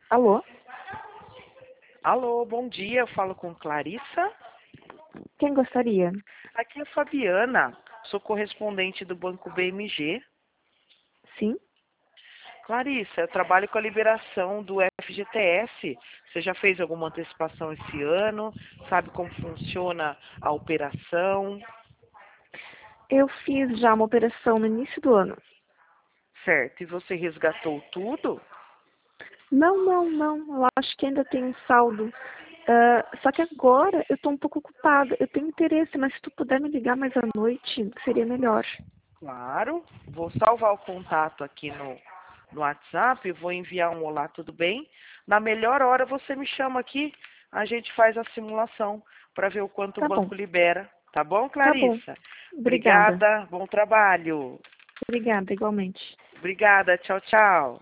Alô? Alô, bom dia. Eu falo com Clarissa. Quem gostaria? Aqui é a Fabiana. Sou correspondente do Banco BMG. Sim? Clarissa, eu trabalho com a liberação do FGTS. Você já fez alguma antecipação esse ano? Sabe como funciona a operação? Eu fiz já uma operação no início do ano. Certo. E você resgatou tudo? Não. Eu acho que ainda tem um saldo. Só que agora eu estou um pouco ocupada. Eu tenho interesse, mas se tu puder me ligar mais à noite, seria melhor. Claro. Vou salvar o contato aqui no WhatsApp. Vou enviar um olá, tudo bem? Na melhor hora você me chama aqui. A gente faz a simulação para ver o quanto o Tá bom, banco libera. Tá bom, tá bom. Clarissa? Obrigada. Obrigada. Bom trabalho. Obrigada, igualmente. Obrigada. Tchau, tchau.